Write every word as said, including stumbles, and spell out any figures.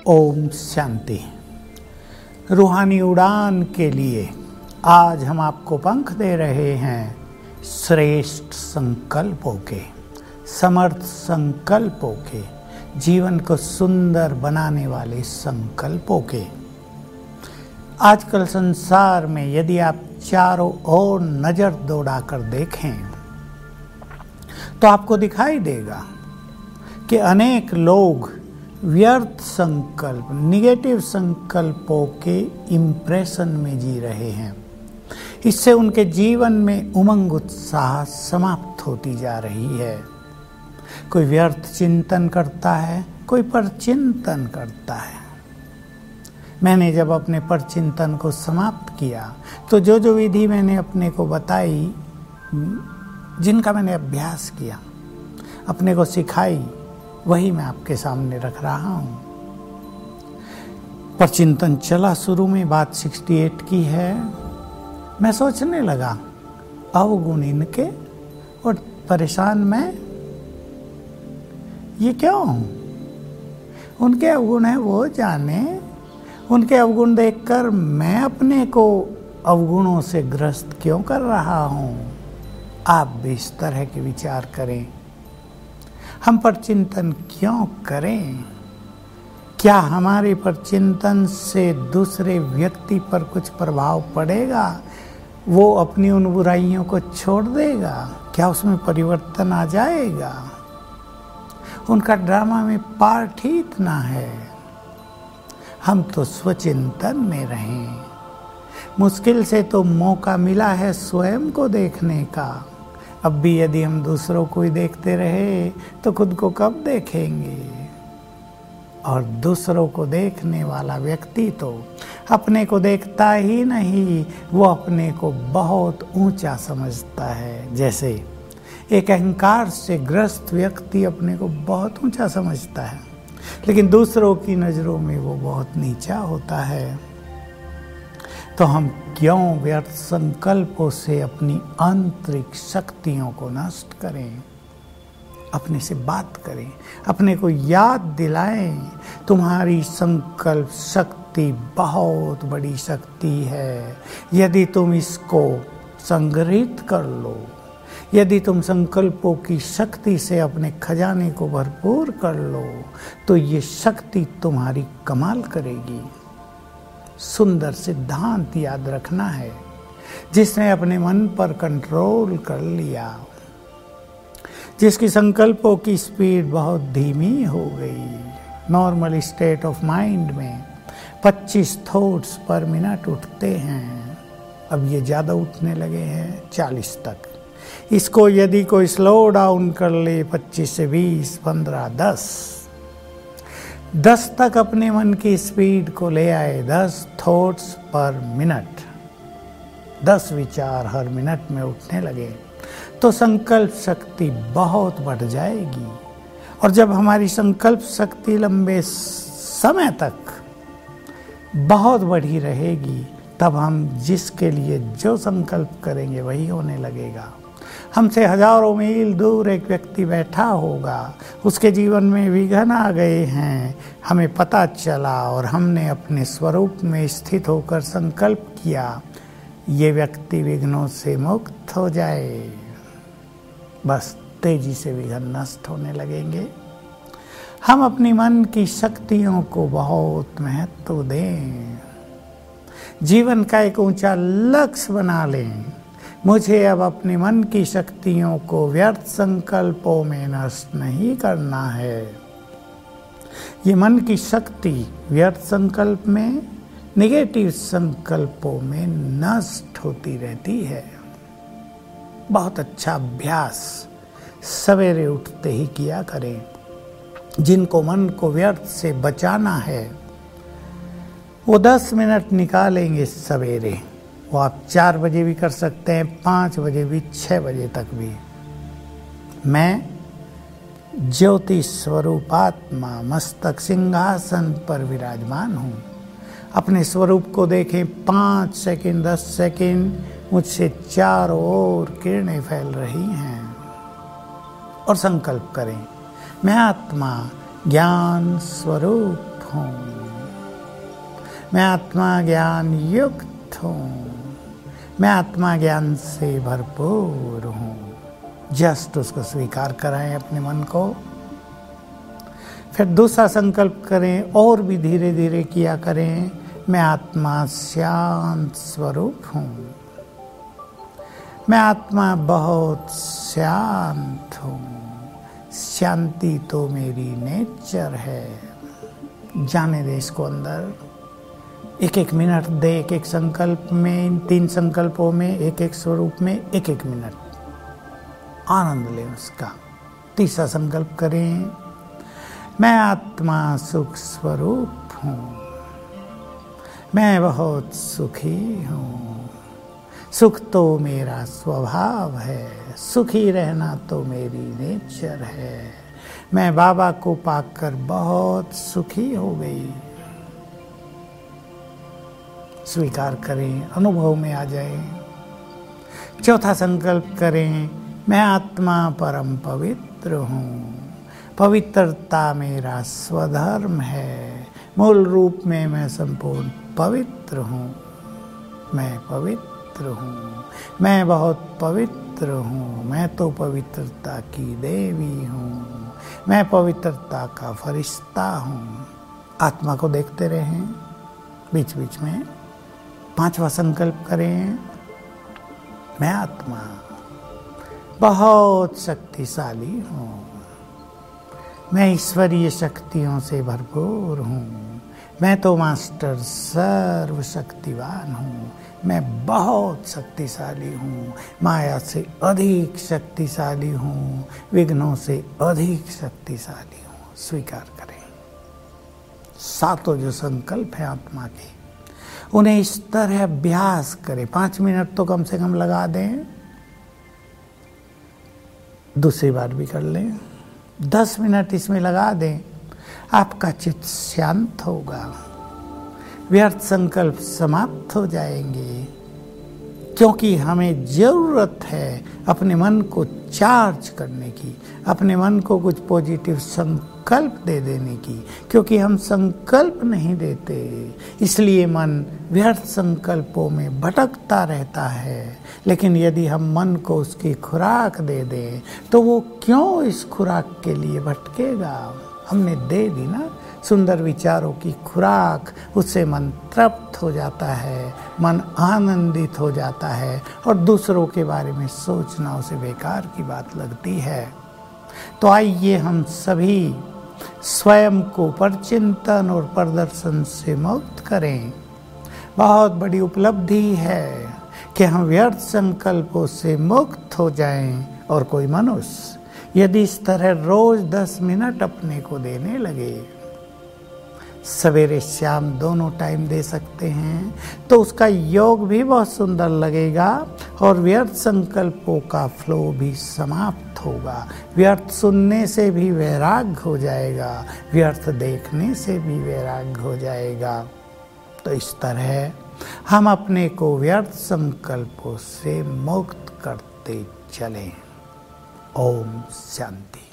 ओम शांति। रूहानी उड़ान के लिए आज हम आपको पंख दे रहे हैं श्रेष्ठ संकल्पों के, समर्थ संकल्पों के, जीवन को सुंदर बनाने वाले संकल्पों के। आजकल संसार में यदि आप चारों ओर नजर दौड़ाकर देखें तो आपको दिखाई देगा कि अनेक लोग व्यर्थ संकल्प, निगेटिव संकल्पों के इम्प्रेशन में जी रहे हैं। इससे उनके जीवन में उमंग उत्साह समाप्त होती जा रही है। कोई व्यर्थ चिंतन करता है, कोई परचिंतन करता है। मैंने जब अपने परचिंतन को समाप्त किया तो जो जो विधि मैंने अपने को बताई, जिनका मैंने अभ्यास किया, अपने को सिखाई, वही मैं आपके सामने रख रहा हूं। परचिंतन चला, शुरू में बात अड़सठ की है। मैं सोचने लगा अवगुण इनके और परेशान मैं, ये क्यों? उनके अवगुण है वो जाने। उनके अवगुण देखकर मैं अपने को अवगुणों से ग्रस्त क्यों कर रहा हूं? आप भी इस तरह के विचार करें। हम परचिंतन क्यों करें? क्या हमारे परचिंतन से दूसरे व्यक्ति पर कुछ प्रभाव पड़ेगा? वो अपनी उन बुराइयों को छोड़ देगा? क्या उसमें परिवर्तन आ जाएगा? उनका ड्रामा में पार्ट ही इतना है। हम तो स्वचिंतन में रहें। मुश्किल से तो मौका मिला है स्वयं को देखने का। अब भी यदि हम दूसरों को ही देखते रहे तो खुद को कब देखेंगे? और दूसरों को देखने वाला व्यक्ति तो अपने को देखता ही नहीं, वो अपने को बहुत ऊंचा समझता है। जैसे एक अहंकार से ग्रस्त व्यक्ति अपने को बहुत ऊंचा समझता है, लेकिन दूसरों की नजरों में वो बहुत नीचा होता है। तो हम क्यों व्यर्थ संकल्पों से अपनी आंतरिक शक्तियों को नष्ट करें? अपने से बात करें, अपने को याद दिलाएं, तुम्हारी संकल्प शक्ति बहुत बड़ी शक्ति है। यदि तुम इसको संग्रहित कर लो, यदि तुम संकल्पों की शक्ति से अपने खजाने को भरपूर कर लो, तो ये शक्ति तुम्हारी कमाल करेगी। सुंदर सिद्धांत याद रखना है। जिसने अपने मन पर कंट्रोल कर लिया, जिसकी संकल्पों की स्पीड बहुत धीमी हो गई, नॉर्मल स्टेट ऑफ माइंड में पच्चीस थॉट्स पर मिनट उठते हैं, अब ये ज़्यादा उठने लगे हैं चालीस तक। इसको यदि कोई स्लो डाउन कर ले, पच्चीस से बीस, पंद्रह, दस दस तक अपने मन की स्पीड को ले आए, दस थॉट्स पर मिनट, दस विचार हर मिनट में उठने लगे, तो संकल्प शक्ति बहुत बढ़ जाएगी। और जब हमारी संकल्प शक्ति लंबे समय तक बहुत बढ़ी रहेगी, तब हम जिसके लिए जो संकल्प करेंगे वही होने लगेगा। हमसे हजारों मील दूर एक व्यक्ति बैठा होगा, उसके जीवन में विघ्न आ गए हैं, हमें पता चला और हमने अपने स्वरूप में स्थित होकर संकल्प किया, ये व्यक्ति विघ्नों से मुक्त हो जाए। बस तेजी से विघ्न नष्ट होने लगेंगे। हम अपनी मन की शक्तियों को बहुत महत्व दें। जीवन का एक ऊंचा लक्ष्य बना लें। मुझे अब अपने मन की शक्तियों को व्यर्थ संकल्पों में नष्ट नहीं करना है। ये मन की शक्ति व्यर्थ संकल्प में, निगेटिव संकल्पों में नष्ट होती रहती है। बहुत अच्छा अभ्यास सवेरे उठते ही किया करें। जिनको मन को व्यर्थ से बचाना है, वो दस मिनट निकालेंगे सवेरे। वो आप चार बजे भी कर सकते हैं, पाँच बजे भी, छः बजे तक भी। मैं ज्योति स्वरूपात्मा मस्तक सिंहासन पर विराजमान हूँ। अपने स्वरूप को देखें। पाँच सेकंड, दस सेकंड मुझसे चारों ओर किरणें फैल रही हैं। और संकल्प करें, मैं आत्मा ज्ञान स्वरूप हूँ, मैं आत्मा ज्ञान युक्त हूँ, मैं आत्मा ज्ञान से भरपूर हूँ। जस्ट उसको स्वीकार कराएं अपने मन को। फिर दूसरा संकल्प करें और भी धीरे धीरे किया करें। मैं आत्मा शांत स्वरूप हूँ, मैं आत्मा बहुत शांत हूँ, शांति तो मेरी नेचर है। जाने दे इसको अंदर, एक एक मिनट दे, एक एक संकल्प में, इन तीन संकल्पों में, एक एक स्वरूप में एक एक मिनट आनंद लें उसका। तीसरा संकल्प करें, मैं आत्मा सुख स्वरूप हूँ, मैं बहुत सुखी हूँ, सुख तो मेरा स्वभाव है, सुखी रहना तो मेरी नेचर है। मैं बाबा को पाकर बहुत सुखी हो गई। स्वीकार करें, अनुभव में आ जाए। चौथा संकल्प करें, मैं आत्मा परम पवित्र हूँ, पवित्रता मेरा स्वधर्म है, मूल रूप में मैं संपूर्ण पवित्र हूँ, मैं पवित्र हूँ, मैं बहुत पवित्र हूँ, मैं तो पवित्रता की देवी हूँ, मैं पवित्रता का फरिश्ता हूँ। आत्मा को देखते रहें बीच बीच में। पांचवा संकल्प करें, मैं आत्मा बहुत शक्तिशाली हूँ, मैं ईश्वरीय शक्तियों से भरपूर हूँ, मैं तो मास्टर सर्वशक्तिवान हूँ, मैं बहुत शक्तिशाली हूँ, माया से अधिक शक्तिशाली हूँ, विघ्नों से अधिक शक्तिशाली हूँ। स्वीकार करें। सातों जो संकल्प है आत्मा के, उन्हें इस तरह अभ्यास करें। पाँच मिनट तो कम से कम लगा दें, दूसरी बार भी कर लें, दस मिनट इसमें लगा दें। आपका चित्त शांत होगा, व्यर्थ संकल्प समाप्त हो जाएंगे, क्योंकि हमें जरूरत है अपने मन को चार्ज करने की, अपने मन को कुछ पॉजिटिव संकल्प दे देने की। क्योंकि हम संकल्प नहीं देते, इसलिए मन व्यर्थ संकल्पों में भटकता रहता है। लेकिन यदि हम मन को उसकी खुराक दे दें तो वो क्यों इस खुराक के लिए भटकेगा। हमने दे दी ना सुंदर विचारों की खुराक, उससे मन तृप्त हो जाता है, मन आनंदित हो जाता है और दूसरों के बारे में सोचना उसे बेकार की बात लगती है। तो आइए हम सभी स्वयं को परचिंतन और प्रदर्शन से मुक्त करें। बहुत बड़ी उपलब्धि है कि हम व्यर्थ संकल्पों से मुक्त हो जाएं। और कोई मनुष्य यदि इस तरह रोज दस मिनट अपने को देने लगे, सवेरे शाम दोनों टाइम दे सकते हैं, तो उसका योग भी बहुत सुंदर लगेगा और व्यर्थ संकल्पों का फ्लो भी समाप्त होगा। व्यर्थ सुनने से भी वैराग्य हो जाएगा, व्यर्थ देखने से भी वैराग्य हो जाएगा। तो इस तरह हम अपने को व्यर्थ संकल्पों से मुक्त करते चलें। ओम शांति।